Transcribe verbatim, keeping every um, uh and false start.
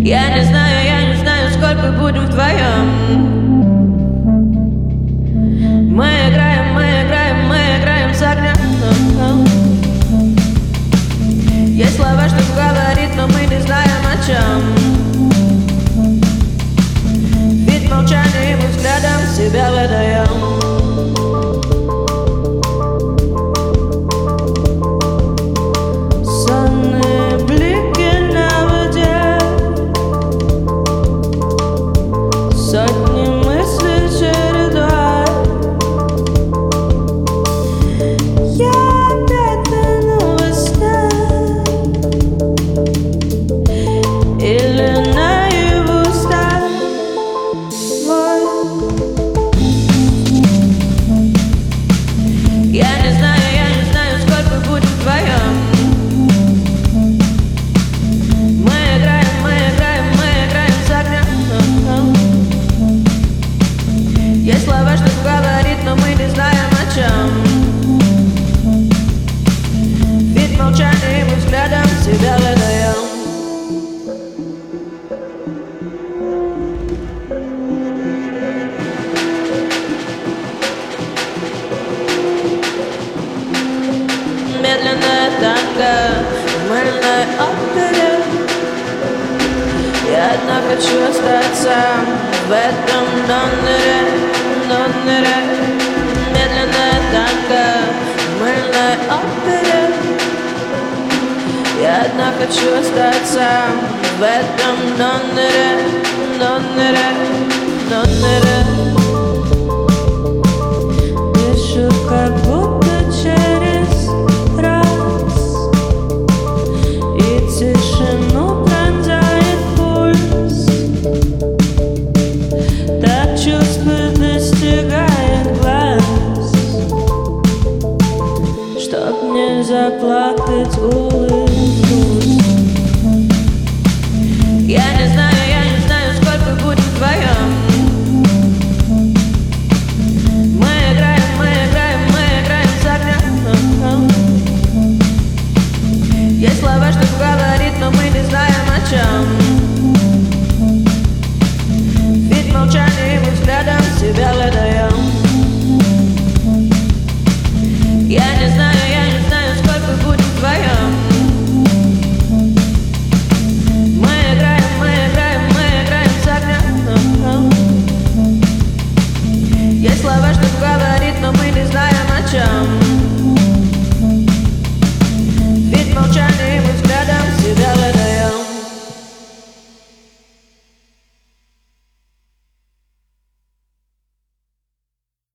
Я не знаю, я не знаю, сколько будем вдвоем. Мы играем, мы играем, мы играем с огнем. Есть слова, что говорит, но мы не знаем о чем. Ведь молчанием и взглядом себя выдаем. Сотни мыслей чередой. Я опять тону во сне или наяву с тобой. Я не знаю, я не знаю, сколько будем вдвоем. Мы играем, мы играем, мы играем с огнем. Есть слова, что говорит, но мы не знаем о чем. Ведь молчанием и взглядом себя выдаем. Медленная танго в мыльной опере. Я одна хочу остаться в этом номере. Медленная танго в мыльной опере. Я одна хочу остаться в этом номере, номере, номере. Дышу как будто через раз, и тишину пронзает пульс. Так чувство достигает глаз, чтоб не заплакать, улыбнусь. Я не знаю, я не знаю, сколько будем вдвоем. Мы играем, мы играем, мы играем с огнем. Есть слова, что говорит, но мы не знаем о чем. Ведь молчанием и взглядом себя выдаем. Я не знаю.